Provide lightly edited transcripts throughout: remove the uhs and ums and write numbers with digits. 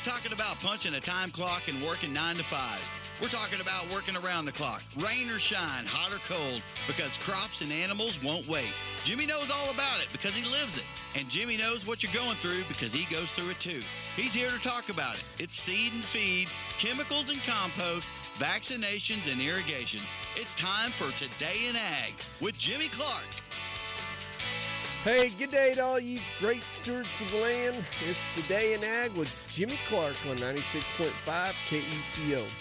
talking about punching a time clock and working 9 to 5. We're talking about working around the clock, rain or shine, hot or cold, because crops and animals won't wait. Jimmy knows all about it because he lives it. And Jimmy knows what you're going through because he goes through it too. He's here to talk about it. It's seed and feed, chemicals and compost, vaccinations and irrigation. It's time for Today in Ag with Jimmy Clark. Hey, good day to all you great stewards of the land. It's Today in Ag with Jimmy Clark on 96.5 KECO.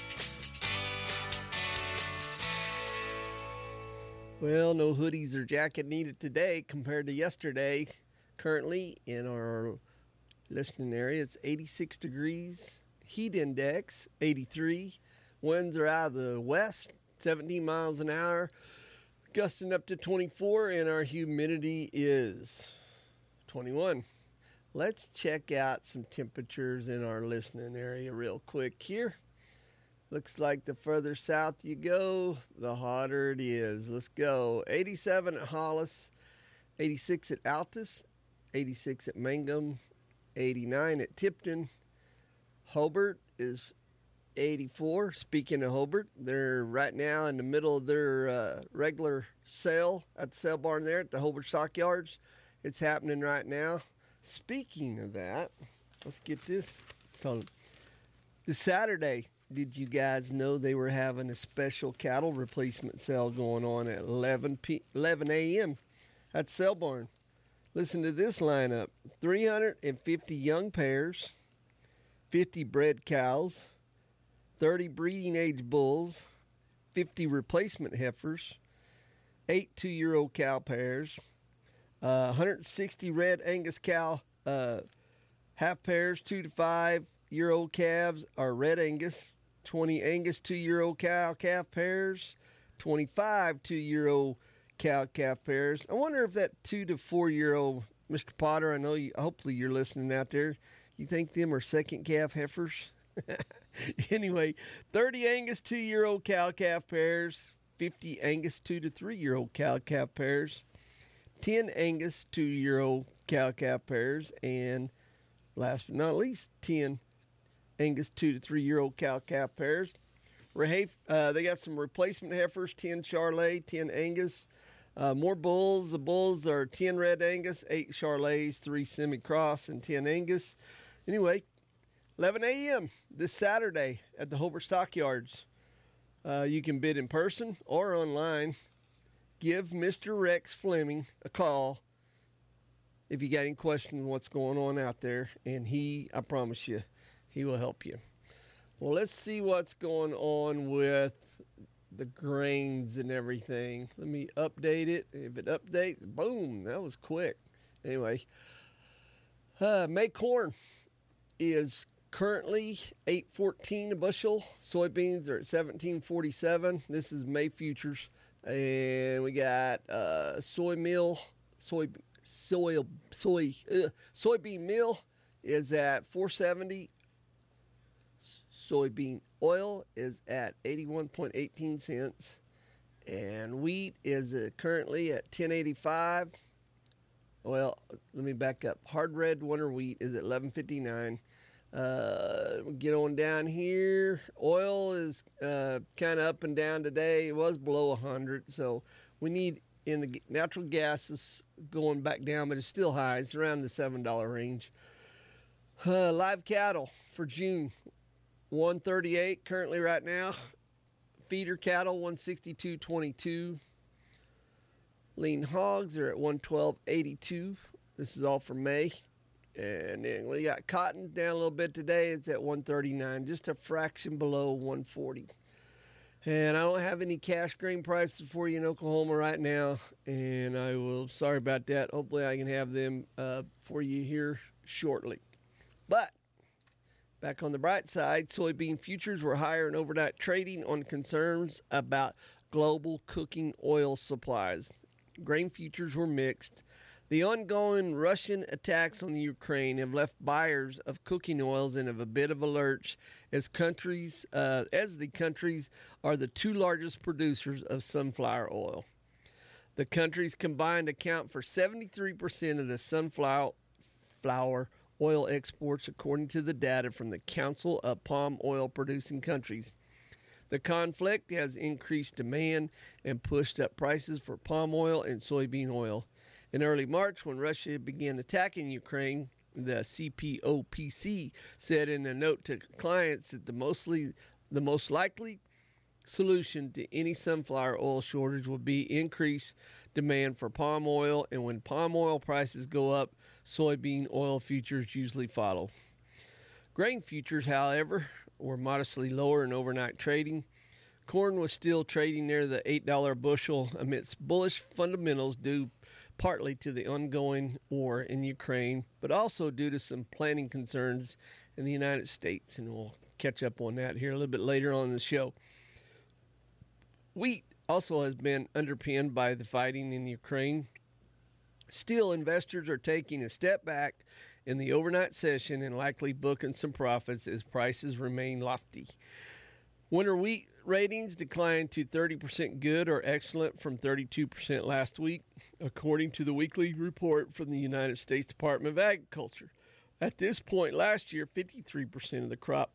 Well, no hoodies or jacket needed today compared to yesterday. Currently in our listening area, it's 86 degrees. Heat index, 83. Winds are out of the west, 17 miles an hour. Gusting up to 24, and our humidity is 21. Let's check out some temperatures in our listening area real quick here. Looks like the further south you go, the hotter it is. Let's go. 87 at Hollis, 86 at Altus, 86 at Mangum, 89 at Tipton. Hobart is 84. Speaking of Hobart, they're right now in the middle of their regular sale at the sale barn there at the Hobart Stockyards. It's happening right now. Speaking of that, let's get this. This Saturday, did you guys know they were having a special cattle replacement sale going on at 11 a.m. at sale barn? Listen to this lineup. 350 young pairs, 50 bred cows, 30 breeding age bulls, 50 replacement heifers, 8 2-year-old cow pairs, 160 red Angus cow half pairs, 2 to 5-year-old calves are red Angus, 20 Angus 2-year-old cow calf pairs, 25 2-year-old cow calf pairs. I wonder if that 2 to 4-year-old, Mr. Potter, I know you, hopefully you're listening out there, you think them are second calf heifers? Anyway, 30 Angus 2-year-old cow calf pairs, 50 Angus 2 to 3-year-old cow calf pairs, 10 Angus 2-year-old cow calf pairs, and last but not least, 10 Angus 2 to 3-year-old cow calf pairs. They got some replacement heifers, 10 Charolais, 10 Angus. More bulls. The bulls are 10 red Angus, 8 Charolais, 3 semi-cross, and 10 Angus. Anyway, 11 a.m. this Saturday at the Hobart Stockyards. You can bid in person or online. Give Mr. Rex Fleming a call if you got any questions on what's going on out there, and I promise you, he will help you. Well, let's see what's going on with the grains and everything. Let me update it. If it updates, boom, that was quick. Anyway, May corn is currently $8.14 a bushel. Soybeans are at $17.47. This is May futures, and we got soybean meal is at $4.70. Soybean oil is at 81.18 cents, and wheat is currently at $10.85. Well, let me back up. Hard red winter wheat is at $11.59. Get on down here. Oil is kind of up and down today. It was below 100, so we need, in the natural gas is going back down, but it's still high. It's around the $7 range. Live cattle for June, 138 currently right now. Feeder cattle, 162.22. Lean hogs are at 112.82. This is all for May. And then we got cotton down a little bit today. It's at 139, just a fraction below 140. And I don't have any cash grain prices for you in Oklahoma right now. And sorry about that. Hopefully I can have them for you here shortly. But back on the bright side, soybean futures were higher in overnight trading on concerns about global cooking oil supplies. Grain futures were mixed. The ongoing Russian attacks on the Ukraine have left buyers of cooking oils in a bit of a lurch as the countries are the two largest producers of sunflower oil. The countries combined account for 73% of the sunflower oil exports, according to the data from the Council of Palm Oil Producing Countries. The conflict has increased demand and pushed up prices for palm oil and soybean oil. In early March, when Russia began attacking Ukraine, the CPOPC said in a note to clients that the most likely solution to any sunflower oil shortage will be increased demand for palm oil, and when palm oil prices go up, soybean oil futures usually follow. Grain futures, however, were modestly lower in overnight trading. Corn was still trading near the $8 bushel amidst bullish fundamentals due partly to the ongoing war in Ukraine, but also due to some planting concerns in the United States, and we'll catch up on that here a little bit later on in the show. Wheat also has been underpinned by the fighting in Ukraine. Still, investors are taking a step back in the overnight session and likely booking some profits as prices remain lofty. Winter wheat ratings declined to 30% good or excellent from 32% last week, according to the weekly report from the United States Department of Agriculture. At this point last year, 53% of the crop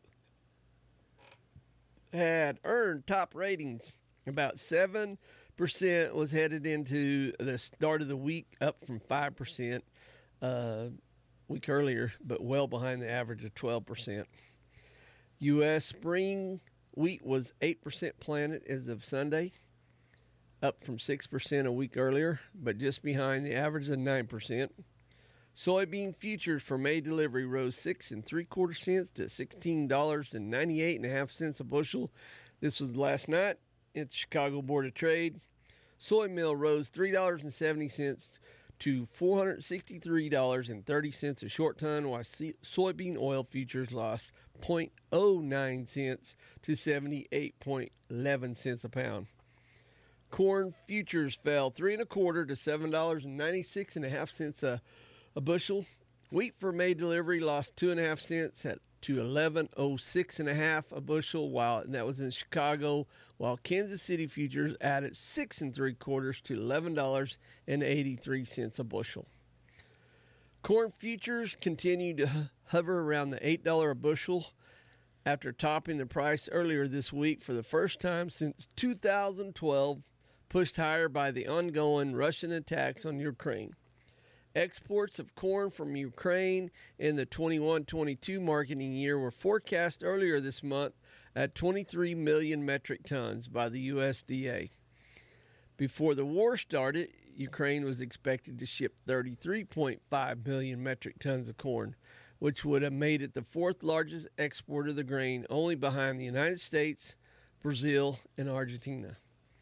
had earned top ratings. About 7% was headed into the start of the week, up from 5% week earlier, but well behind the average of 12%. U.S. spring wheat was 8% planted as of Sunday, up from 6% a week earlier, but just behind the average of 9%. Soybean futures for May delivery rose 6 3/4 cents to $16.98.5 a bushel. This was last night at the Chicago Board of Trade. Soy meal rose $3.70 to $463.30 a short ton, while soybean oil futures lost 0.09 cents to 78.11 cents a pound. Corn futures fell 3 1/4 to $7.96.5 a bushel. Wheat for May delivery lost 2.5 cents to $11.06.5 a bushel, while that was in Chicago, while Kansas City futures added 6 3/4 to $11.83 a bushel. Corn futures continued to hover around the $8 a bushel after topping the price earlier this week for the first time since 2012, pushed higher by the ongoing Russian attacks on Ukraine. Exports of corn from Ukraine in the 21-22 marketing year were forecast earlier this month at 23 million metric tons by the USDA. Before the war started, Ukraine was expected to ship 33.5 million metric tons of corn, which would have made it the fourth largest exporter of the grain, only behind the United States, Brazil, and Argentina.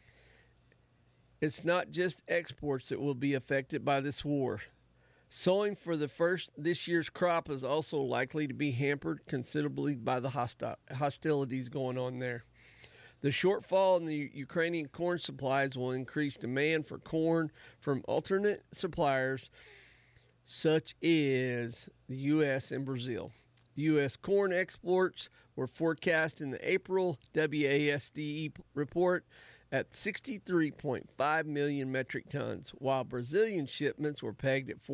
It's not just exports that will be affected by this war. Sowing for this year's crop is also likely to be hampered considerably by the hostilities going on there. The shortfall in the Ukrainian corn supplies will increase demand for corn from alternate suppliers such as the U.S. and Brazil. U.S. corn exports were forecast in the April WASDE report at 63.5 million metric tons, while Brazilian shipments were pegged at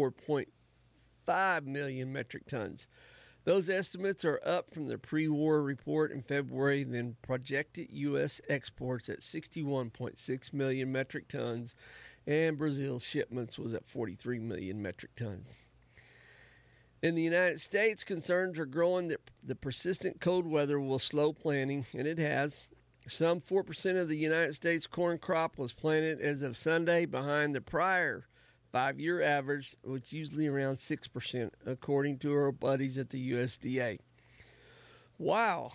44.5 million metric tons. Those estimates are up from the pre-war report in February, then projected U.S. exports at 61.6 million metric tons, and Brazil's shipments was at 43 million metric tons. In the United States, concerns are growing that the persistent cold weather will slow planting, and it has. Some 4% of the United States corn crop was planted as of Sunday, behind the prior 5-year average, which is usually around 6%, according to our buddies at the USDA. Wow.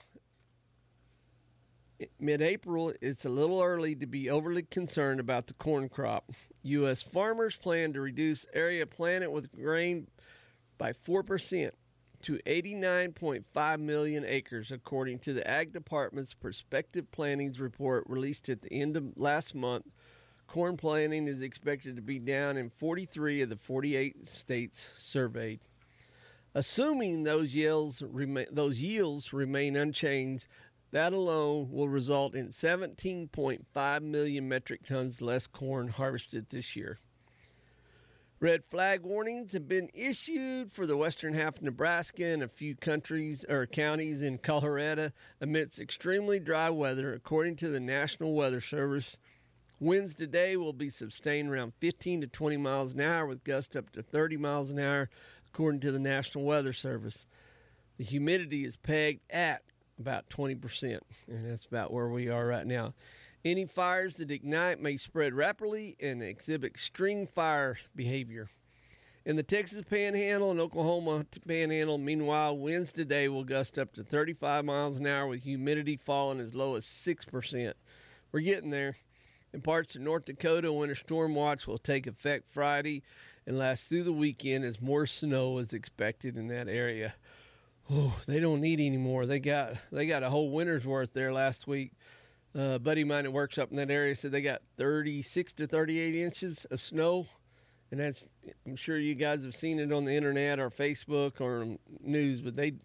Mid-April, it's a little early to be overly concerned about the corn crop. U.S. farmers plan to reduce area planted with grain by 4%. To 89.5 million acres, according to the Ag Department's Prospective Plantings report released at the end of last month. Corn planting is expected to be down in 43 of the 48 states surveyed. Assuming those yields remain unchanged, that alone will result in 17.5 million metric tons less corn harvested this year. Red flag warnings have been issued for the western half of Nebraska and a few counties in Colorado amidst extremely dry weather, according to the National Weather Service. Winds today will be sustained around 15 to 20 miles an hour with gusts up to 30 miles an hour, according to the National Weather Service. The humidity is pegged at about 20%, and that's about where we are right now. Any fires that ignite may spread rapidly and exhibit extreme fire behavior. In the Texas Panhandle and Oklahoma Panhandle, meanwhile, winds today will gust up to 35 miles an hour with humidity falling as low as 6%. We're getting there. In parts of North Dakota, winter storm watch will take effect Friday and last through the weekend as more snow is expected in that area. Oh, they don't need any more. They got a whole winter's worth there last week. A buddy of mine that works up in that area said they got 36 to 38 inches of snow. And that's, I'm sure you guys have seen it on the internet or Facebook or news, but they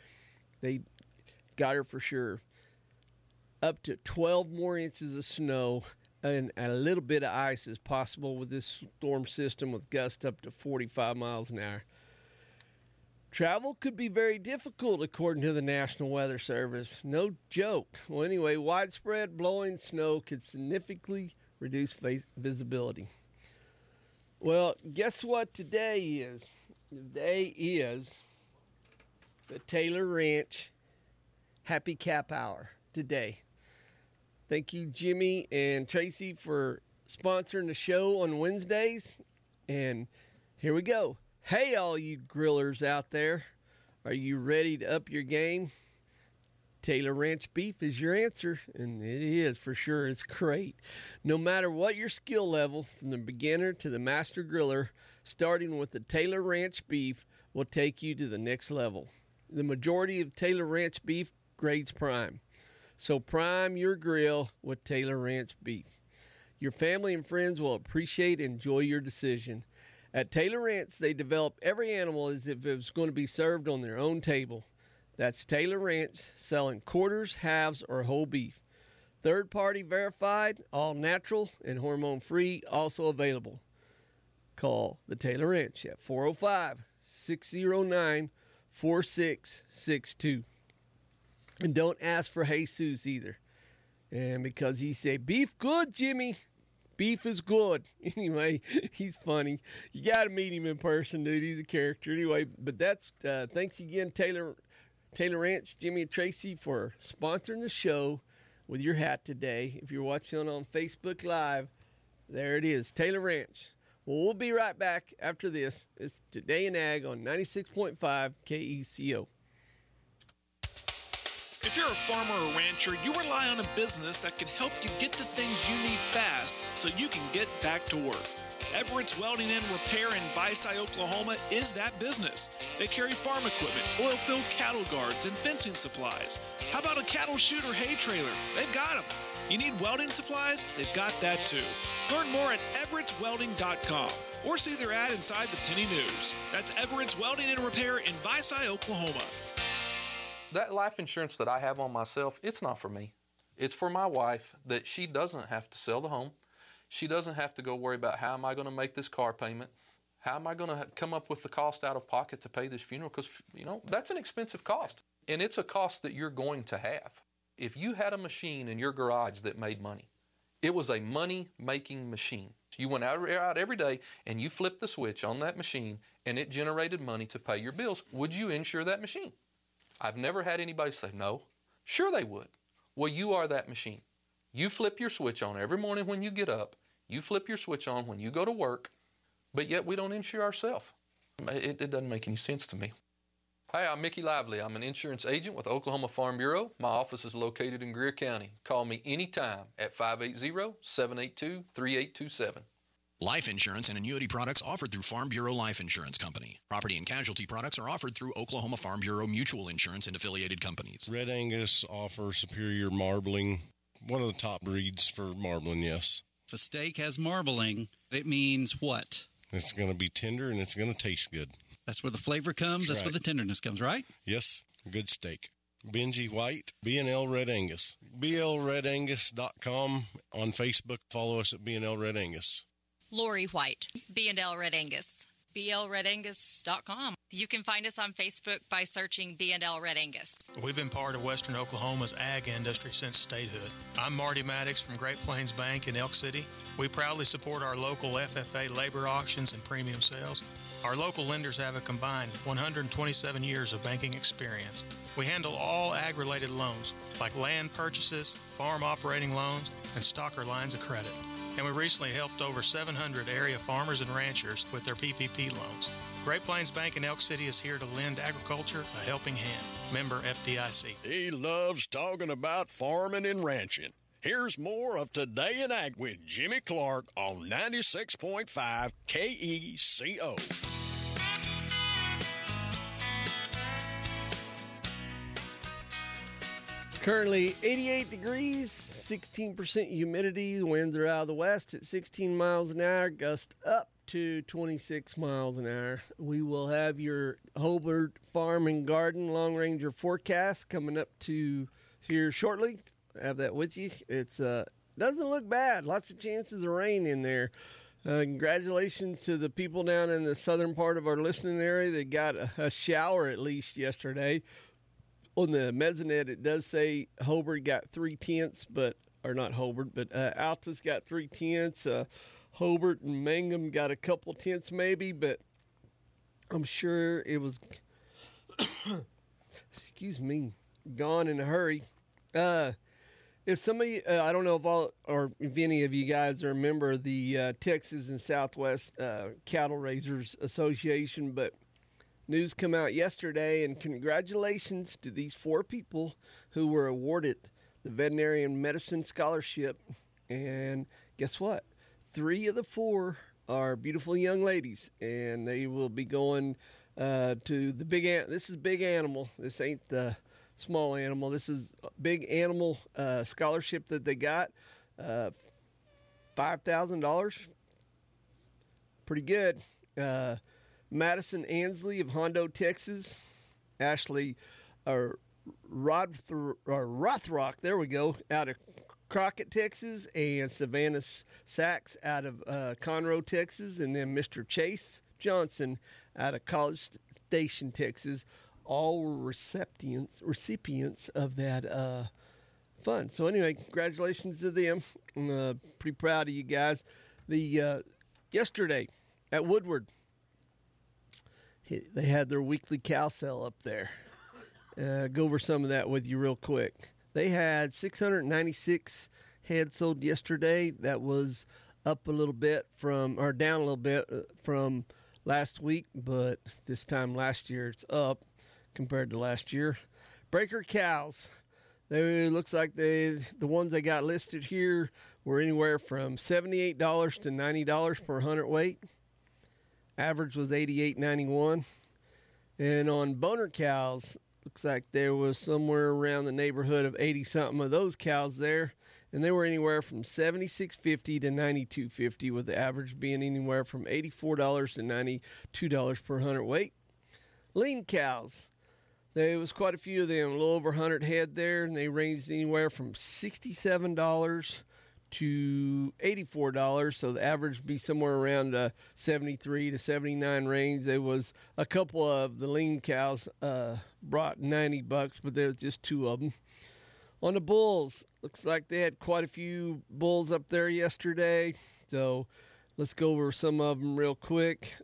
got her for sure. Up to 12 more inches of snow and a little bit of ice is possible with this storm system with gusts up to 45 miles an hour. Travel could be very difficult, according to the National Weather Service. No joke. Well, anyway, widespread blowing snow could significantly reduce visibility. Well, guess what today is? Today is the Taylor Ranch Happy Cap Hour today. Thank you, Jimmy and Tracy, for sponsoring the show on Wednesdays. And here we go. Hey, all you grillers out there, are you ready to up your game? Taylor Ranch beef is your answer, and it is for sure. It's great. No matter what your skill level, from the beginner to the master griller, starting with the Taylor Ranch beef will take you to the next level. The majority of Taylor Ranch beef grades prime, so prime your grill with Taylor Ranch beef. Your family and friends will appreciate and enjoy your decision. At Taylor Ranch, they develop every animal as if it was going to be served on their own table. That's Taylor Ranch, selling quarters, halves, or whole beef. Third-party verified, all natural, and hormone-free, also available. Call the Taylor Ranch at 405-609-4662. And don't ask for Jesus either. And because he said, beef good, Jimmy. Beef is good. Anyway, he's funny. You got to meet him in person, dude. He's a character. Anyway, but that's thanks again, Taylor Ranch, Jimmy and Tracy, for sponsoring the show with your hat today. If you're watching on Facebook Live, there it is, Taylor Ranch. Well, we'll be right back after this. It's Today in Ag on 96.5 KECO. If you're a farmer or rancher, you rely on a business that can help you get the things you need fast so you can get back to work. Everett's Welding and Repair in Visay, Oklahoma is that business. They carry farm equipment, oil-filled cattle guards, and fencing supplies. How about a cattle chute or hay trailer? They've got them. You need welding supplies? They've got that too. Learn more at everettswelding.com or see their ad inside the Penny News. That's Everett's Welding and Repair in Visay, Oklahoma. That life insurance that I have on myself, it's not for me. It's for my wife, that she doesn't have to sell the home. She doesn't have to go worry about how am I going to make this car payment? How am I going to come up with the cost out of pocket to pay this funeral? Because, that's an expensive cost. And it's a cost that you're going to have. If you had a machine in your garage that made money, it was a money-making machine. You went out every day and you flipped the switch on that machine and it generated money to pay your bills. Would you insure that machine? I've never had anybody say no. Sure they would. Well, you are that machine. You flip your switch on every morning when you get up. You flip your switch on when you go to work, but yet we don't insure ourselves. It doesn't make any sense to me. Hi, I'm Mickey Lively. I'm an insurance agent with Oklahoma Farm Bureau. My office is located in Greer County. Call me anytime at 580-782-3827. Life insurance and annuity products offered through Farm Bureau Life Insurance Company. Property and casualty products are offered through Oklahoma Farm Bureau Mutual Insurance and affiliated companies. Red Angus offers superior marbling. One of the top breeds for marbling, yes. If a steak has marbling, it means what? It's going to be tender and it's going to taste good. That's where the flavor comes. That's where the tenderness comes, right? Yes, good steak. Benji White, B&L Red Angus. BLRedAngus.com on Facebook. Follow us at B&L Red Angus. Lori White, B&L Red Angus, blredangus.com. You can find us on Facebook by searching B&L Red Angus. We've been part of Western Oklahoma's ag industry since statehood. I'm Marty Maddox from Great Plains Bank in Elk City. We proudly support our local FFA labor auctions and premium sales. Our local lenders have a combined 127 years of banking experience. We handle all ag-related loans, like land purchases, farm operating loans, and stocker lines of credit. And we recently helped over 700 area farmers and ranchers with their PPP loans. Great Plains Bank in Elk City is here to lend agriculture a helping hand. Member FDIC. He loves talking about farming and ranching. Here's more of Today in Ag with Jimmy Clark on 96.5 KECO. Currently 88 degrees, 16% humidity. The winds are out of the west at 16 miles an hour, gust up to 26 miles an hour. We will have your Hobart Farm and Garden Long Ranger forecast coming up to here shortly. Have that with you. It's doesn't look bad. Lots of chances of rain in there. Congratulations to the people down in the southern part of our listening area that got a shower at least yesterday. On the mezzanette, it does say Hobart got 3/10, but Alta's got 3/10. Hobart and Mangum got a couple tenths maybe, but I'm sure it was, gone in a hurry. If somebody, I don't know if any of you guys are a member of the Texas and Southwest Cattle Raisers Association, but news come out yesterday, and congratulations to these 4 people who were awarded the Veterinarian Medicine Scholarship. And guess what? 3 of the 4 are beautiful young ladies, and they will be going to the this is big animal. This ain't the small animal. This is big animal scholarship that they got. $5,000. Pretty good. Madison Ansley of Hondo, Texas. Ashley Rothrock, there we go, out of Crockett, Texas. And Savannah Sachs out of Conroe, Texas. And then Mr. Chase Johnson out of College Station, Texas. All were recipients of that fund. So anyway, congratulations to them. I'm pretty proud of you guys. Yesterday at Woodward, they had their weekly cow sale up there. Go over some of that with you real quick. They had 696 head sold yesterday. That was up a little bit down a little bit from last week, but this time last year it's up compared to last year. Breaker cows. Looks like the ones they got listed here were anywhere from $78 to $90 per hundredweight. Average was $88.91. And on boner cows, looks like there was somewhere around the neighborhood of 80-something of those cows there. And they were anywhere from $76.50 to $92.50, with the average being anywhere from $84 to $92 per hundredweight. Lean cows. There was quite a few of them, a little over 100 head there, and they ranged anywhere from $67 to $84, so the average would be somewhere around the 73 to 79 range. There was a couple of the lean cows brought $90, but there was just 2 of them. On the bulls, looks like they had quite a few bulls up there yesterday, so let's go over some of them real quick.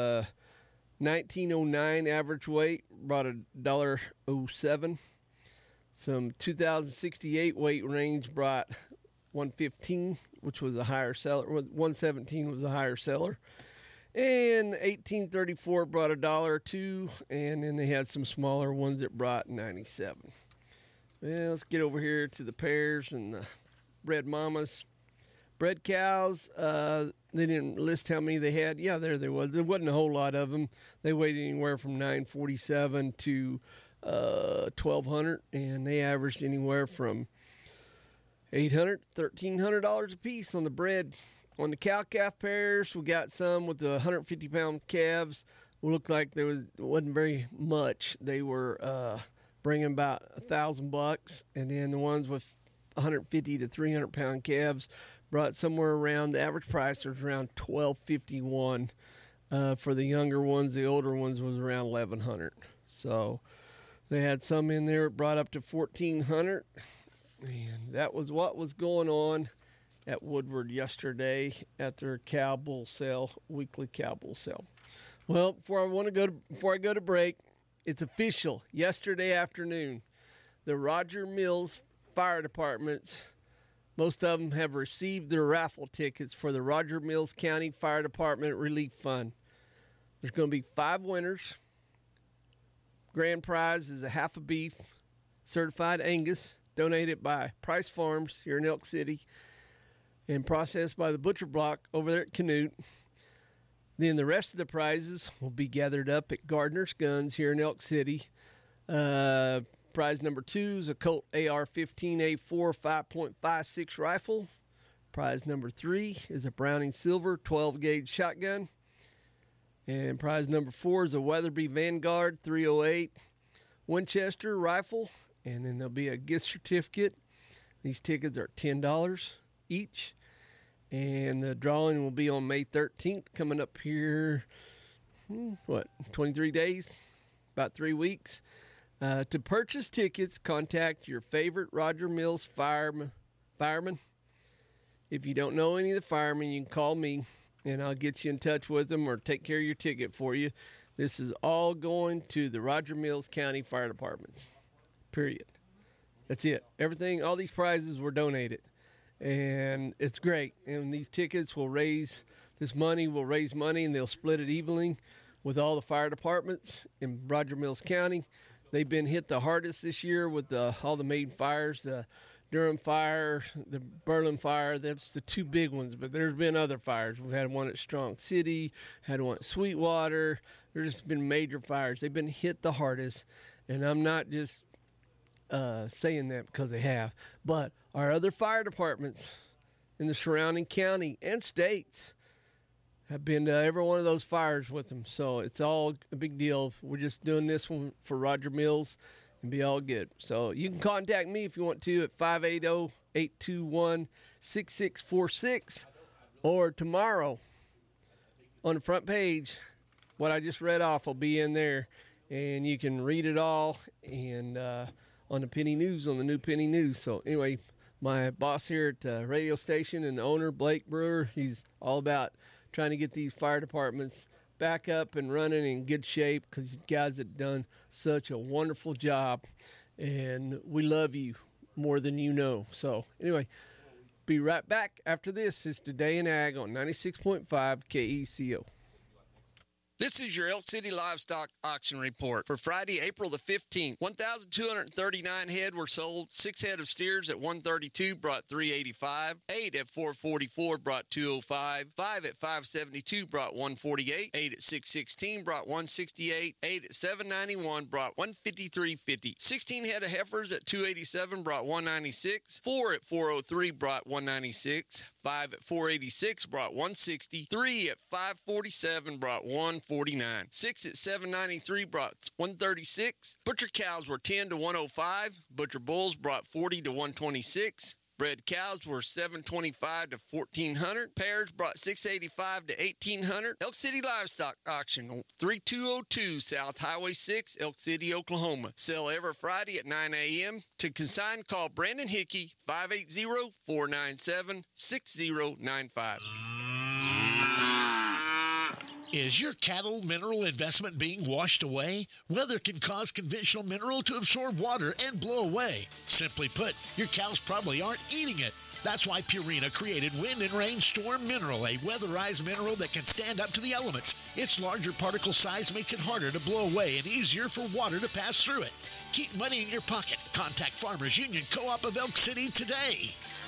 1909 average weight brought $1.07. Some 2068 weight range brought 115, which was a higher seller. 117 was a higher seller. And 1834 brought $1.02, and then they had some smaller ones that brought 97. Well, let's get over here to the pairs and the bred mamas. Bred cows, they didn't list how many they had. Yeah, there was. There wasn't a whole lot of them. They weighed anywhere from 947 to 1,200, and they averaged anywhere from $800, $1,300 a piece on the bred. On the cow-calf pairs, we got some with the 150-pound calves. It looked like wasn't very much. They were bringing about $1,000, and then the ones with 150 to 300-pound calves brought somewhere around, the average price was around $1,251. For the younger ones, the older ones was around $1,100. So they had some in there brought up to $1,400. And that was what was going on at Woodward yesterday at their cow bull sale, weekly cow bull sale. Well, before I go to break, it's official. Yesterday afternoon, the Roger Mills Fire Departments, most of them have received their raffle tickets for the Roger Mills County Fire Department Relief Fund. There's going to be 5 winners. Grand prize is a half a beef, certified Angus, donated by Price Farms here in Elk City and processed by the Butcher Block over there at Canute. Then the rest of the prizes will be gathered up at Gardner's Guns here in Elk City. Prize number 2 is a Colt AR-15A4 5.56 rifle. Prize number 3 is a Browning Silver 12-gauge shotgun. And prize number 4 is a Weatherby Vanguard 308 Winchester rifle. And then there'll be a gift certificate. These tickets are $10 each. And the drawing will be on May 13th, coming up here, 23 days, about 3 weeks. To purchase tickets, contact your favorite Roger Mills fireman. If you don't know any of the firemen, you can call me, and I'll get you in touch with them or take care of your ticket for you. This is all going to the Roger Mills County Fire Departments, period. That's it. Everything, all these prizes were donated, and it's great. And these tickets will raise money, and they'll split it evenly with all the fire departments in Roger Mills County. They've been hit the hardest this year with all the main fires, the Durham fire, the Berlin fire. That's the 2 big ones, but there's been other fires. We've had one at Strong City, had one at Sweetwater. There's just been major fires. They've been hit the hardest, and I'm not just saying that because they have, but our other fire departments in the surrounding county and states have been to every one of those fires with them. So it's all a big deal. We're just doing this one for Roger Mills and be all good. So you can contact me if you want to at 580-821-6646, or tomorrow on the front page, what I just read off will be in there, and you can read it all and on the Penny News, on the new Penny News. So anyway, my boss here at the radio station and the owner, Blake Brewer, he's all about trying to get these fire departments back up and running in good shape, because you guys have done such a wonderful job, and we love you more than you know. So anyway, be right back after this. It's Today in Ag on 96.5 KECO. This is your Elk City Livestock Auction Report. For Friday, April the 15th, 1,239 head were sold. 6 head of steers at $132 brought $385. 8 at $444 brought $205. 5 at $572 brought $148. 8 at $616 brought $168. 8 at $791 brought $153.50. 16 head of heifers at $287 brought $196. 4 at $403 brought $196. 5 at $486 brought $160. 3 at $547 brought $149. 6 at $793 brought $136. Butcher cows were $10 to $105. Butcher bulls brought $40 to $126. Bred cows were $725 to $1,400. Pairs brought $685 to $1,800. Elk City Livestock Auction, 3202 South Highway 6, Elk City, Oklahoma. Sell every Friday at 9 a.m. To consign, call Brandon Hickey, 580-497-6095. Is your cattle mineral investment being washed away? Weather can cause conventional mineral to absorb water and blow away. Simply put, your cows probably aren't eating it. That's why Purina created Wind and Rain Storm Mineral, a weatherized mineral that can stand up to the elements. Its larger particle size makes it harder to blow away and easier for water to pass through it. Keep money in your pocket. Contact Farmers Union Co-op of Elk City today.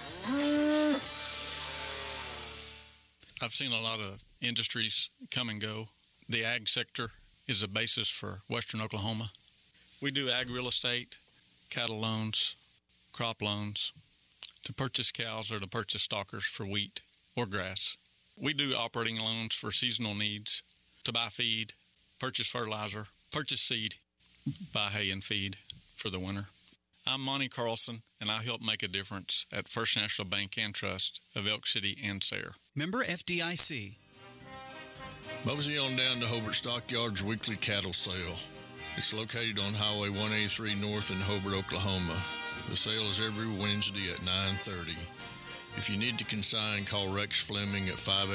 I've seen a lot of industries come and go. The ag sector is the basis for western Oklahoma. We do ag real estate, cattle loans, crop loans, to purchase cows or to purchase stalkers for wheat or grass. We do operating loans for seasonal needs, to buy feed, purchase fertilizer, purchase seed, buy hay and feed for the winter. I'm Monty Carlson, and I help make a difference at First National Bank and Trust of Elk City and Sayre. Member FDIC. Mosey on down to Hobart Stockyards weekly cattle sale. It's located on Highway 183 North in Hobart, Oklahoma. The sale is every Wednesday at 9:30. If you need to consign, call Rex Fleming at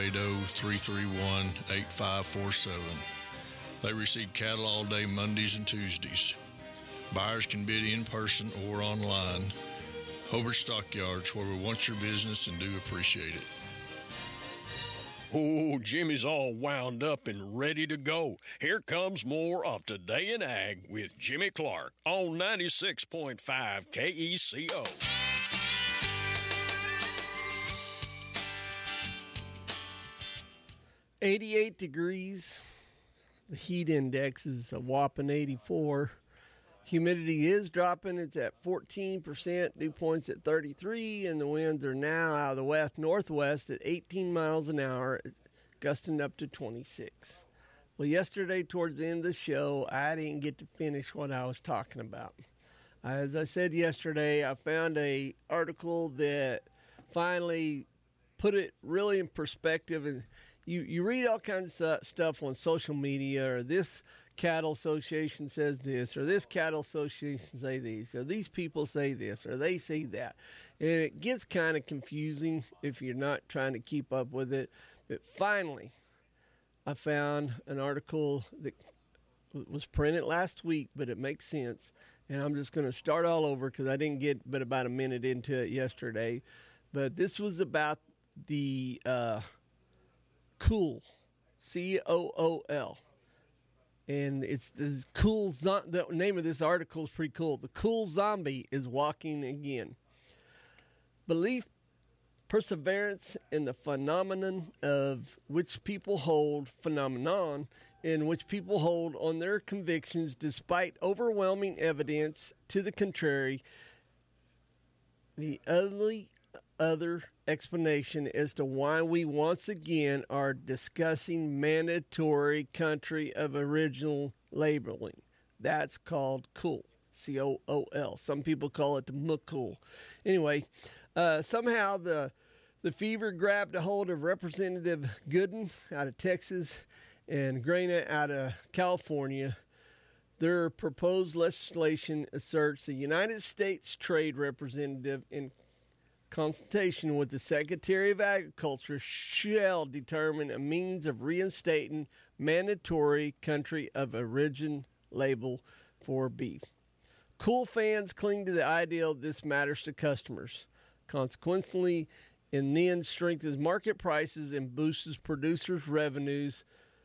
580-331-8547. They receive cattle all day Mondays and Tuesdays. Buyers can bid in person or online. Hobart Stockyards, where we want your business and do appreciate it. Oh, Jimmy's all wound up and ready to go. Here comes more of Today in Ag with Jimmy Clark on 96.5 KECO. $88 degrees. The heat index is a whopping 84. Humidity is dropping. It's at 14%. Dew point's at 33, and the winds are now out of the west-northwest at 18 miles an hour, gusting up to 26. Well, yesterday, towards the end of the show, I didn't get to finish what I was talking about. As I said yesterday, I found an article that finally put it really in perspective. And you read all kinds of stuff on social media, or this cattle association says this, or this cattle association say these, or these people say this, or they say that. And it gets kind of confusing if you're not trying to keep up with it. But finally, I found an article that was printed last week, but it makes sense. And I'm just going to start all over because I didn't get but about a minute into it yesterday. But this was about the Cool, COOL. And it's this cool, the name of this article is pretty cool. The cool zombie is walking again. Belief, perseverance in the phenomenon in which people hold on their convictions despite overwhelming evidence to the contrary. The only other explanation as to why we once again are discussing mandatory country of origin labeling. That's called COOL, COOL. Some people call it the McCool. Anyway, somehow the fever grabbed a hold of Representative Gooden out of Texas and Grena out of California. Their proposed legislation asserts the United States Trade Representative in consultation with the Secretary of Agriculture shall determine a means of reinstating mandatory country of origin label for beef. Cool fans cling to the idea that this matters to customers. Consequently, it then strengthens market prices and boosts producers' revenues.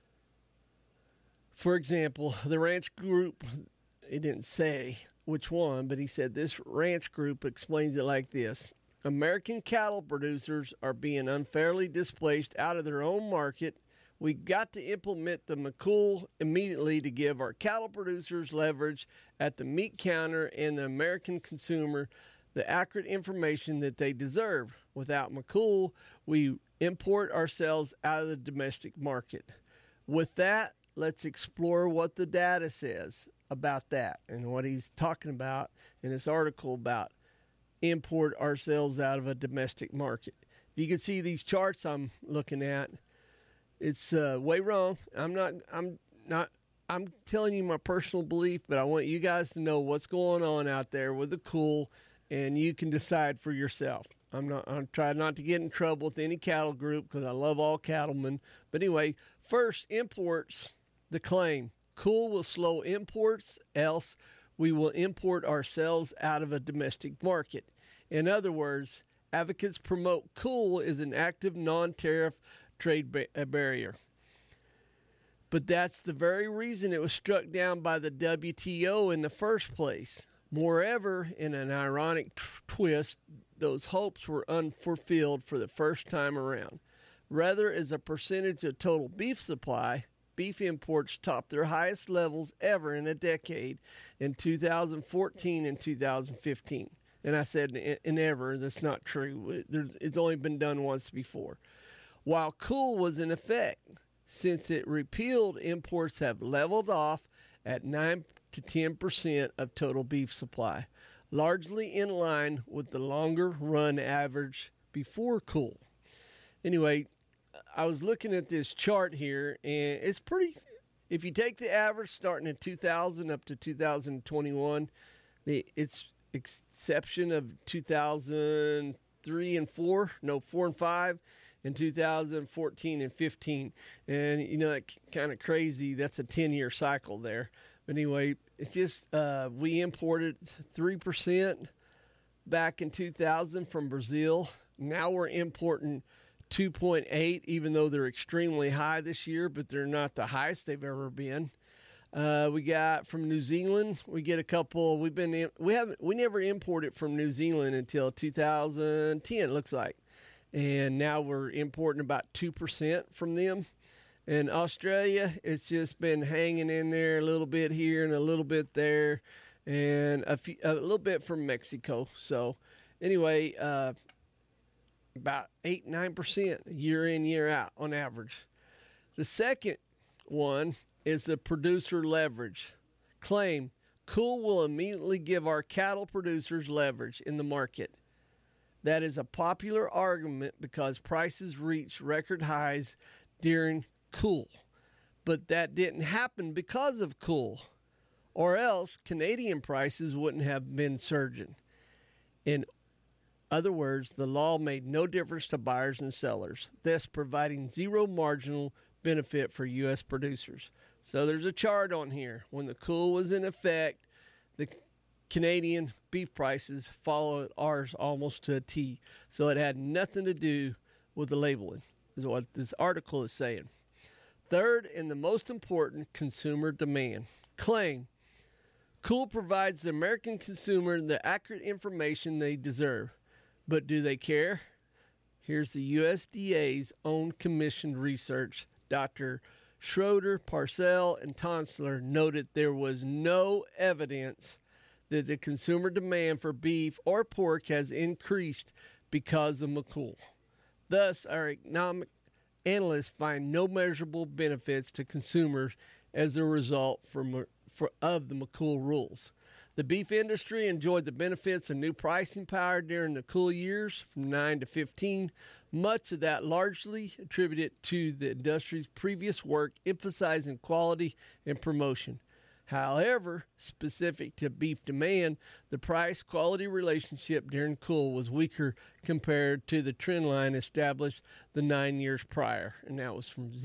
For example, the ranch group, it didn't say which one, but he said this ranch group explains it like this. American cattle producers are being unfairly displaced out of their own market. We got to implement the McCool immediately to give our cattle producers leverage at the meat counter and the American consumer the accurate information that they deserve. Without McCool, we import ourselves out of the domestic market. With that, let's explore what the data says about that and what he's talking about in this article about import ourselves out of a domestic market. You can see these charts I'm looking at. It's way wrong. I'm telling you my personal belief, but I want you guys to know what's going on out there with the COOL, and you can decide for yourself. I'm trying not to get in trouble with any cattle group because I love all cattlemen. But anyway, first, imports, the claim. COOL will slow imports, else we will import ourselves out of a domestic market. In other words, advocates promote COOL as an active non-tariff trade barrier. But that's the very reason it was struck down by the WTO in the first place. Moreover, in an ironic twist, those hopes were unfulfilled for the first time around. Rather, as a percentage of total beef supply, beef imports topped their highest levels ever in a decade in 2014 and 2015. And I said in ever, that's not true. It's only been done once before. While COOL was in effect, since it repealed, imports have leveled off at 9 to 10% of total beef supply. largely in line with the longer run average before cool. Anyway, I was looking at this chart here, and it's pretty. If you take the average starting in 2000 up to 2021, its exception of 2003 and 4 and 5, and 2014 and 15. And, you know, that kind of crazy. That's a 10-year cycle there. But anyway, it's just we imported 3% back in 2000 from Brazil. Now we're importing 2.8, even though they're extremely high this year, but they're not the highest they've ever been. We got from New Zealand. We get a couple. We never imported from New Zealand until 2010. It looks like, and now we're importing about 2% from them. And Australia, it's just been hanging in there a little bit here and a little bit there, and a little bit from Mexico. So anyway, about 8-9% year in, year out on average. The second one is the producer leverage. Claim, cool will immediately give our cattle producers leverage in the market. That is a popular argument because prices reached record highs during cool. But that didn't happen because of cool, or else Canadian prices wouldn't have been surging. In other words, the law made no difference to buyers and sellers, thus providing zero marginal benefit for U.S. producers. So there's a chart on here. When the cool was in effect, the Canadian beef prices followed ours almost to a T. So it had nothing to do with the labeling, is what this article is saying. Third, and the most important, consumer demand. Claim, cool provides the American consumer the accurate information they deserve. But do they care? Here's the USDA's own commissioned research. Dr. Schroeder, Parcell, and Tonsler noted there was no evidence that the consumer demand for beef or pork has increased because of McCool. Thus, our economic analysts find no measurable benefits to consumers as a result of the McCool rules. The beef industry enjoyed the benefits of new pricing power during the cool years from 9 to 15, much of that largely attributed to the industry's previous work emphasizing quality and promotion. However, specific to beef demand, the price-quality relationship during cool was weaker compared to the trend line established the 9 years prior, and that was from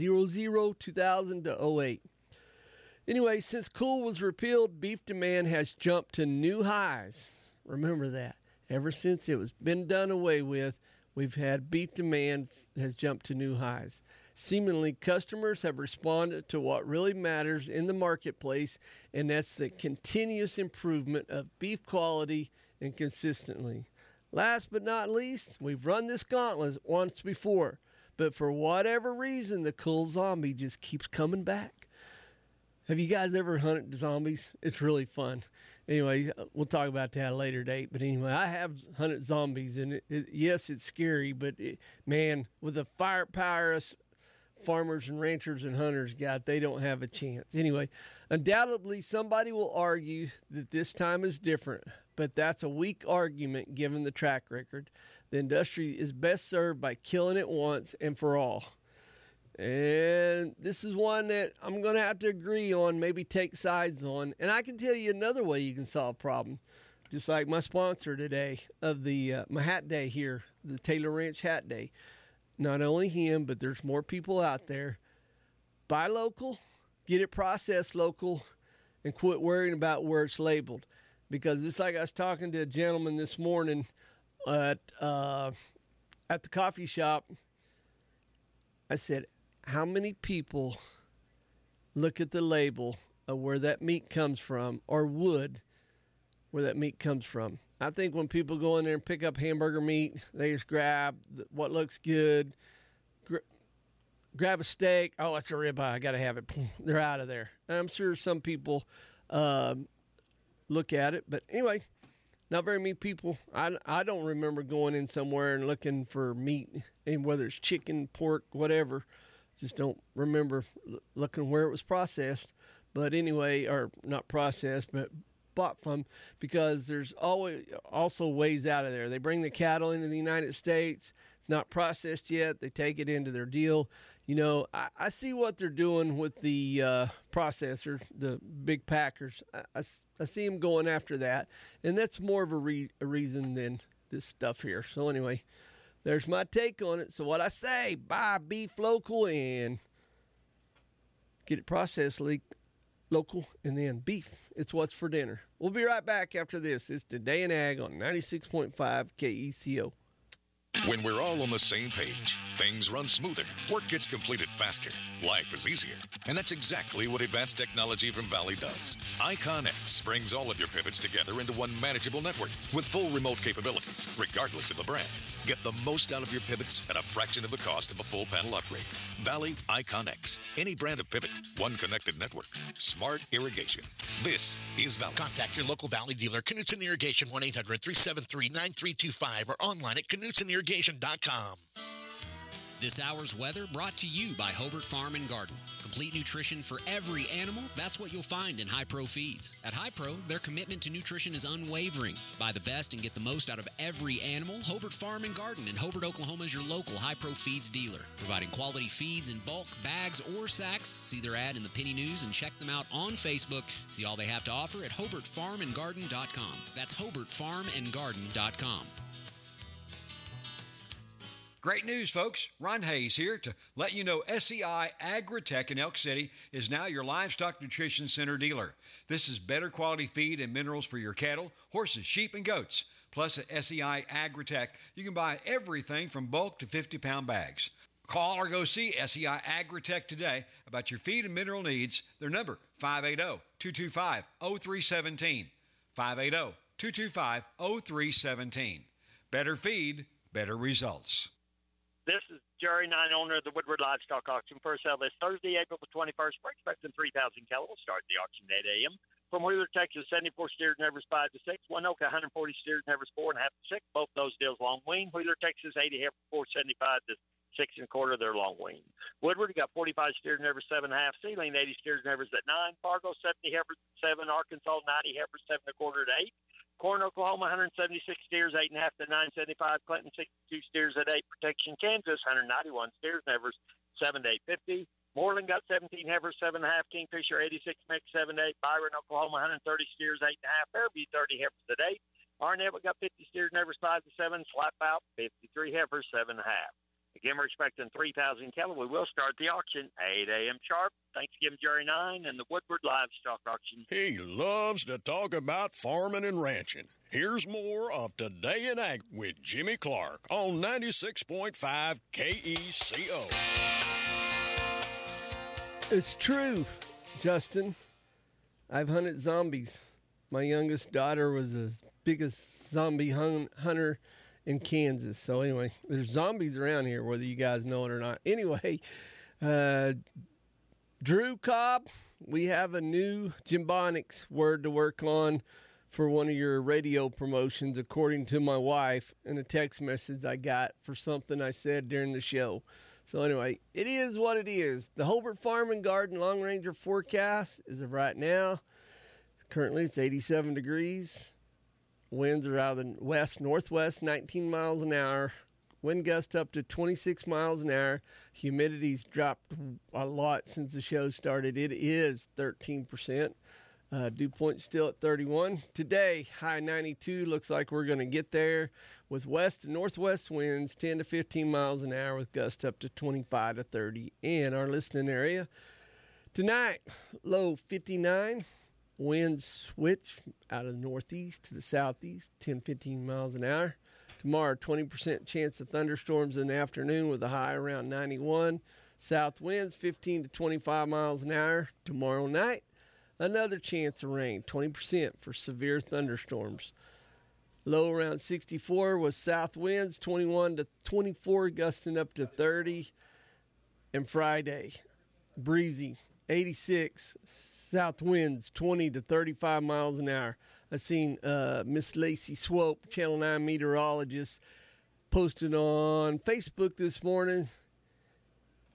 2000 to 08. Anyway, since cool was repealed, beef demand has jumped to new highs. Remember that. Ever since it was been done away with, we've had beef demand has jumped to new highs. Seemingly, customers have responded to what really matters in the marketplace, and that's the continuous improvement of beef quality and consistently. Last but not least, we've run this gauntlet once before, but for whatever reason, the cool zombie just keeps coming back. Have you guys ever hunted zombies? It's really fun. Anyway, we'll talk about that at a later date. But anyway, I have hunted zombies, and yes, it's scary, but man, with the firepower farmers and ranchers and hunters got, they don't have a chance. Anyway, undoubtedly, somebody will argue that this time is different, but that's a weak argument given the track record. The industry is best served by killing it once and for all. And this is one that I'm going to have to agree on, maybe take sides on. And I can tell you another way you can solve a problem. Just like my sponsor today of my hat day here, the Taylor Ranch Hat Day. Not only him, but there's more people out there. Buy local, get it processed local, and quit worrying about where it's labeled. Because it's like I was talking to a gentleman this morning at the coffee shop. I said, how many people look at the label of where that meat comes from, or would, where that meat comes from? I think when people go in there and pick up hamburger meat, they just grab what looks good, grab a steak. Oh, that's a ribeye. I got to have it. They're out of there. And I'm sure some people look at it. But anyway, not very many people. I don't remember going in somewhere and looking for meat, and whether it's chicken, pork, whatever. Just don't remember looking where it was processed. But anyway, or not processed, but spot from, because there's always also ways out of there. They bring the cattle into the United States, not processed yet. They take it into their deal. You know, I see what they're doing with the processor, the big packers. I see them going after that, and that's more of a reason than this stuff here. So anyway, there's my take on it. So what I say, buy beef local and get it processed local, and then beef. It's what's for dinner. We'll be right back after this. It's Today in Ag on 96.5 KECO. When we're all on the same page, things run smoother, work gets completed faster, life is easier. And that's exactly what advanced technology from Valley does. IconX brings all of your pivots together into one manageable network with full remote capabilities, regardless of the brand. Get the most out of your pivots at a fraction of the cost of a full panel upgrade. Valley IconX. Any brand of pivot, one connected network. Smart irrigation. This is Valley. Contact your local Valley dealer, Knutson Irrigation, 1-800-373-9325, or online at KnutsenIrrigation.com. This hour's weather brought to you by Hobart Farm and Garden. Complete nutrition for every animal, that's what you'll find in High Pro Feeds. At High Pro, their commitment to nutrition is unwavering. Buy the best and get the most out of every animal. Hobart Farm and Garden in Hobart, Oklahoma is your local High Pro Feeds dealer. Providing quality feeds in bulk, bags, or sacks. See their ad in the Penny News and check them out on Facebook. See all they have to offer at HobartFarmandGarden.com. That's HobartFarmandGarden.com. Great news, folks. Ron Hayes here to let you know SEI Agritech in Elk City is now your livestock nutrition center dealer. This is better quality feed and minerals for your cattle, horses, sheep, and goats. Plus at SEI Agritech, you can buy everything from bulk to 50-pound bags. Call or go see SEI Agritech today about your feed and mineral needs. Their number, 580-225-0317. 580-225-0317. Better feed, better results. This is Jerry Nine, owner of the Woodward Livestock Auction. First sale this Thursday, April the 21st. We're expecting 3,000 cattle. We'll start the auction at 8 a.m. From Wheeler, Texas, 74 steers and heifers 5 to 6. Winoka, 140 steers and heifers 4.5 to 6. Both those deals long wean. Wheeler, Texas, 80 heifers 475 to 6 1/4. They're long wean. Woodward, got 45 steers and heifers 7.5. Sealing, 80 steers and heifers at 9. Fargo, 70 heifers at 7. Arkansas, 90 heifers 7 1/4 to 8. Corn, Oklahoma, 176 steers, 8.5 to 9.75. Clinton, 62 steers at 8. Protection, Kansas, 191 steers and heifers 7 to 8.50. Moreland got 17 heifers, 7.5. Kingfisher, 86 mix, 7 to 8. Byron, Oklahoma, 130 steers, 8.5. Fairview, 30 heifers at 8. Arnett, we got 50 steers and heifers 5 to 7. Slap out, 53 heifers, 7.5. Again, we're expecting 3,000 cattle. We will start the auction 8 a.m. sharp. Thanks again, Jerry Nine and the Woodward Livestock Auction. He loves to talk about farming and ranching. Here's more of Today in Ag with Jimmy Clark on 96.5 KECO. It's true, Justin. I've hunted zombies. My youngest daughter was the biggest zombie hunter in Kansas. So anyway, there's zombies around here, whether you guys know it or not. Anyway, Drew Cobb, we have a new Jimbonics word to work on for one of your radio promotions, according to my wife in a text message I got for something I said during the show. So anyway, it is what it is. The Hobart Farm and Garden Long Ranger forecast is of right now. Currently it's 87 degrees. Winds are out of the west-northwest, 19 miles an hour. Wind gust up to 26 miles an hour. Humidity's dropped a lot since the show started. It is 13%. Dew point still at 31. Today, high 92. Looks like we're going to get there with west and northwest winds, 10 to 15 miles an hour with gusts up to 25 to 30 in our listening area. Tonight, low 59. Winds switch out of the northeast to the southeast, 10-15 miles an hour. Tomorrow, 20% chance of thunderstorms in the afternoon with a high around 91. South winds, 15 to 25 miles an hour. Tomorrow night, another chance of rain, 20% for severe thunderstorms. Low around 64 with south winds, 21 to 24, gusting up to 30. And Friday, breezy, 86, south winds 20 to 35 miles an hour. I seen Miss Lacey Swope, Channel 9 meteorologist, posted on Facebook this morning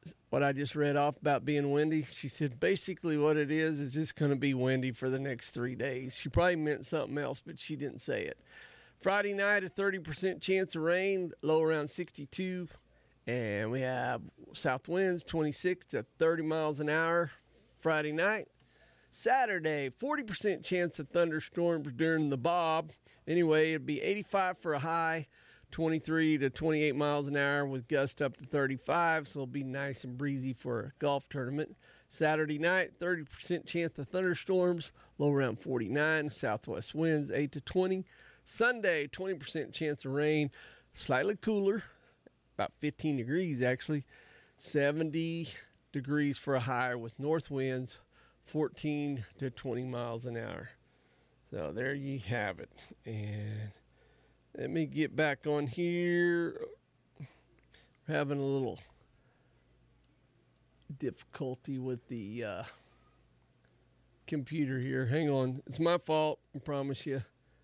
what I just read off about being windy. She said basically what it is just going to be windy for the next 3 days. She probably meant something else, but she didn't say it. Friday night, a 30% chance of rain, low around 62. And we have south winds 26 to 30 miles an hour Friday night. Saturday, 40% chance of thunderstorms during the bob. Anyway, it'd be 85 for a high, 23 to 28 miles an hour with gusts up to 35, so it'll be nice and breezy for a golf tournament. Saturday night, 30% chance of thunderstorms, low around 49, southwest winds 8 to 20. Sunday, 20% chance of rain, slightly cooler, about 15 degrees actually, 70 degrees for a high with north winds 14 to 20 miles an hour. So there you have it. And let me get back on here. We're having a little difficulty with the computer here. Hang on. It's my fault, I promise you.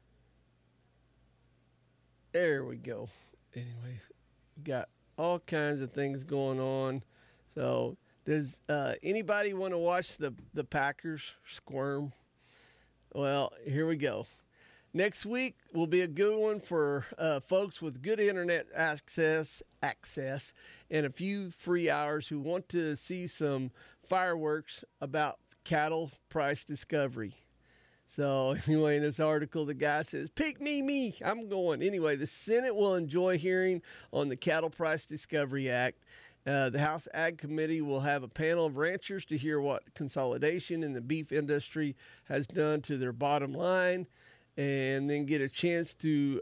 There we go. Anyway, got all kinds of things going on. So does anybody want to watch the Packers squirm? Well, here we go. Next week will be a good one for folks with good internet access, and a few free hours who want to see some fireworks about cattle price discovery. So anyway, in this article, the guy says, pick me, I'm going. Anyway, the Senate will enjoy hearing on the Cattle Price Discovery Act. The House Ag Committee will have a panel of ranchers to hear what consolidation in the beef industry has done to their bottom line, and then get a chance to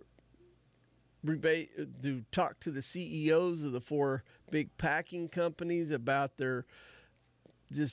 talk to the CEOs of the 4 big packing companies about their just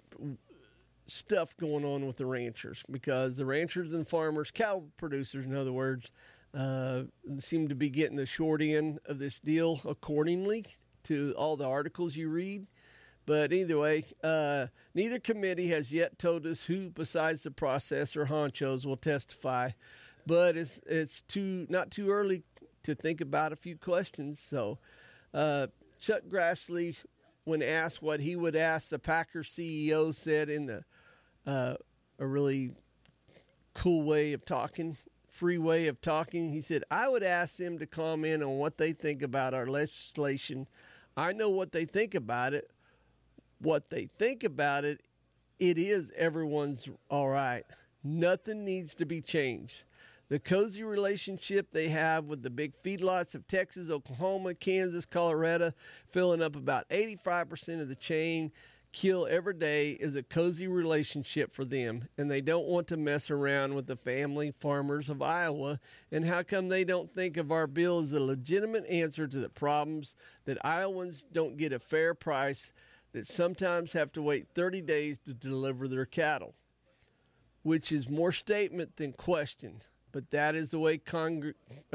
stuff going on with the ranchers, because the ranchers and farmers, cattle producers, in other words, seem to be getting the short end of this deal accordingly to all the articles you read. But either way, neither committee has yet told us who besides the processor honchos will testify, but it's not too early to think about a few questions. So Chuck Grassley, when asked what he would ask the Packers CEO, said in a really cool way of talking, free way of talking, he said, I would ask them to comment on what they think about our legislation. I know what they think about it. What they think about it, it is everyone's all right. Nothing needs to be changed. The cozy relationship they have with the big feedlots of Texas, Oklahoma, Kansas, Colorado, filling up about 85% of the chain kill every day, is a cozy relationship for them, and they don't want to mess around with the family farmers of Iowa. And how come they don't think of our bill as a legitimate answer to the problems that Iowans don't get a fair price, that sometimes have to wait 30 days to deliver their cattle? Which is more statement than question, but that is the way Congress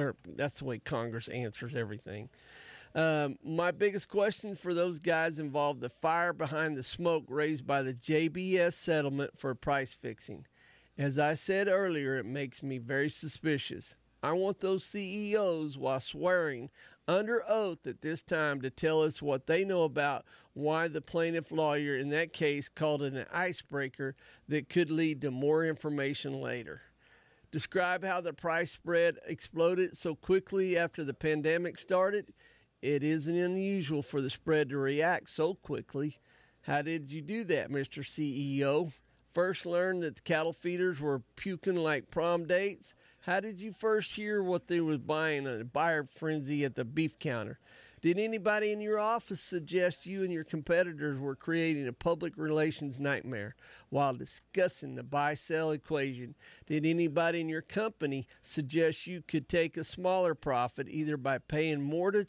answers everything. My biggest question for those guys involved the fire behind the smoke raised by the JBS settlement for price fixing. As I said earlier, it makes me very suspicious. I want those CEOs, while swearing under oath at this time, to tell us what they know about why the plaintiff lawyer in that case called it an icebreaker that could lead to more information later. Describe how the price spread exploded so quickly after the pandemic started. It isn't unusual for the spread to react so quickly. How did you do that, Mr. CEO? First learned that the cattle feeders were puking like prom dates? How did you first hear what they were buying, a buyer frenzy at the beef counter? Did anybody in your office suggest you and your competitors were creating a public relations nightmare while discussing the buy-sell equation? Did anybody in your company suggest you could take a smaller profit either by paying more to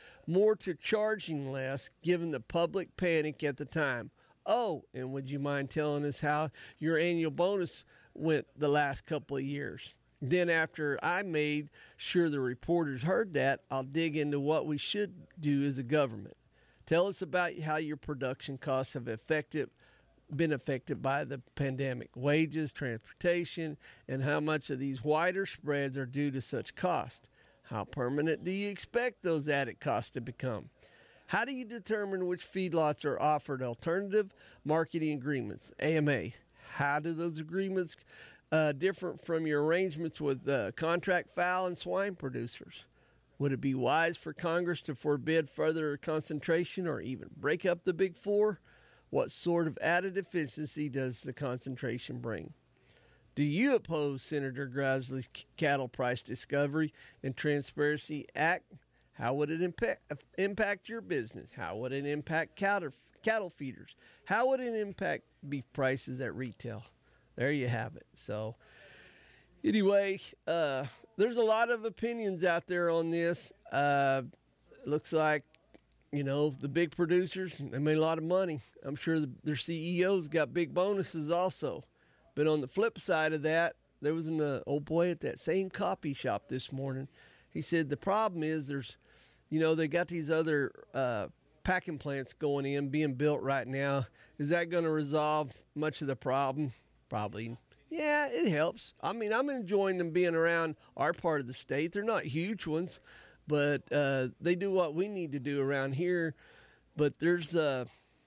charging less, given the public panic at the time? Oh, and would you mind telling us how your annual bonus went the last couple of years? Then after I made sure the reporters heard that, I'll dig into what we should do as a government. Tell us about how your production costs have been affected by the pandemic, wages, transportation, and how much of these wider spreads are due to such cost. How permanent do you expect those added costs to become? How do you determine which feedlots are offered alternative marketing agreements, AMA? How do those agreements differ from your arrangements with contract fowl and swine producers? Would it be wise for Congress to forbid further concentration or even break up the Big Four? What sort of added efficiency does the concentration bring? Do you oppose Senator Grassley's Cattle Price Discovery and Transparency Act? How would it impact your business? How would it impact cattle feeders? How would it impact beef prices at retail? There you have it. So anyway, there's a lot of opinions out there on this. Looks like, the big producers, they made a lot of money. I'm sure their CEOs got big bonuses also. But on the flip side of that, there was an old boy at that same coffee shop this morning. He said the problem is they got these other packing plants being built right now. Is that going to resolve much of the problem? Probably. Yeah, it helps. I mean, I'm enjoying them being around our part of the state. They're not huge ones, but they do what we need to do around here. But there's a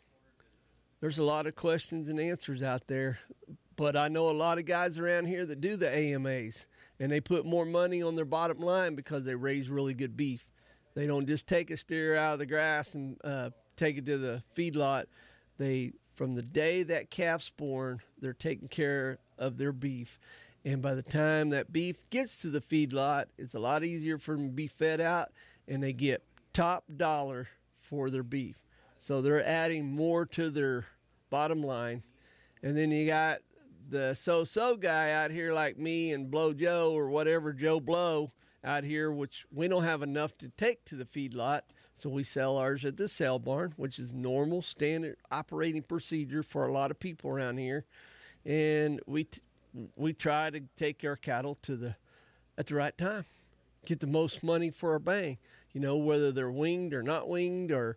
lot of questions and answers out there. But I know a lot of guys around here that do the AMAs, and they put more money on their bottom line because they raise really good beef. They don't just take a steer out of the grass and take it to the feedlot. From the day that calf's born, they're taking care of their beef. And by the time that beef gets to the feedlot, it's a lot easier for them to be fed out, and they get top dollar for their beef. So they're adding more to their bottom line. And then you got the so-so guy out here like me and Blow Joe or whatever, Joe Blow out here, which we don't have enough to take to the feedlot. So we sell ours at the sale barn, which is normal, standard operating procedure for a lot of people around here. And we try to take our cattle at the right time, get the most money for our bang. Whether they're winged or not winged or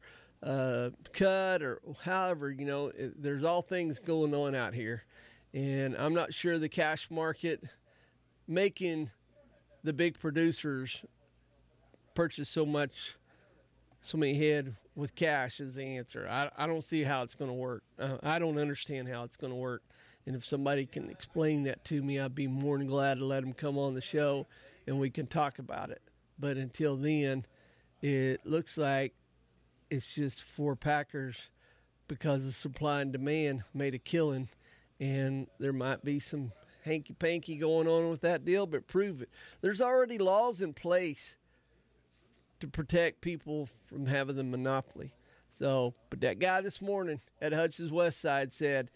cut or however, there's all things going on out here. And I'm not sure the cash market making the big producers purchase so many head with cash is the answer. I don't see how it's going to work. I don't understand how it's going to work. And if somebody can explain that to me, I'd be more than glad to let them come on the show and we can talk about it. But until then, it looks like it's just for packers because of supply and demand made a killing. And there might be some hanky-panky going on with that deal, but prove it. There's already laws in place to protect people from having the monopoly. So, but that guy this morning at Hutch's West Side said,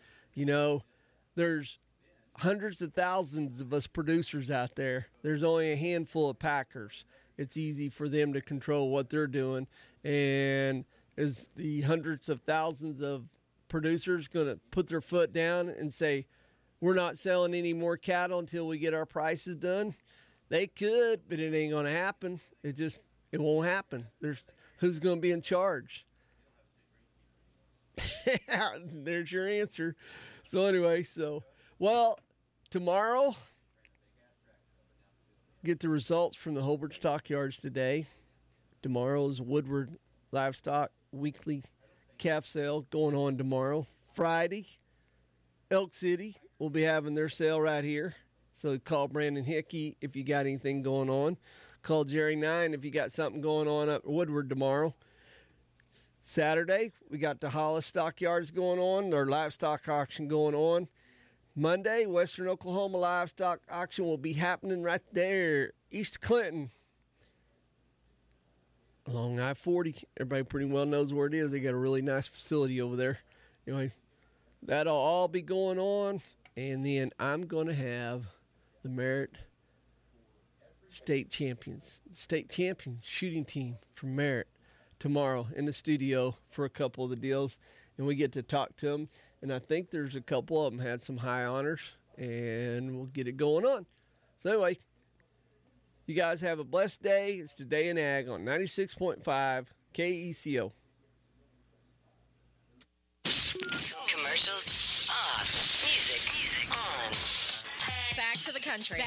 there's hundreds of thousands of us producers out there. There's only a handful of packers. It's easy for them to control what they're doing. And is the hundreds of thousands of producers going to put their foot down and say, we're not selling any more cattle until we get our prices done? They could, but it ain't going to happen. It won't happen. Who's going to be in charge? There's your answer. So anyway, tomorrow, get the results from the Hobart Stockyards today. Tomorrow's Woodward Livestock Weekly Calf Sale going on tomorrow. Friday, Elk City will be having their sale right here. So call Brandon Hickey if you got anything going on. Call Jerry 9 if you got something going on up Woodward tomorrow. Saturday, we got the Hollis Stockyards going on, their livestock auction going on. Monday, Western Oklahoma Livestock Auction will be happening right there, East Clinton, along I-40. Everybody pretty well knows where it is. They got a really nice facility over there. Anyway, that'll all be going on. And then I'm going to have the Merritt state champions shooting team from Merritt tomorrow in the studio for a couple of the deals. And we get to talk to them. And I think there's a couple of them had some high honors. And we'll get it going on. So anyway, you guys have a blessed day. It's Today in Ag on 96.5 KECO. Commercials off. Music on. Back to the country.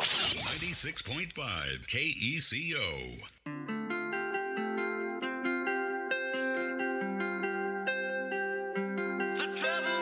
96.5 KECO. the trouble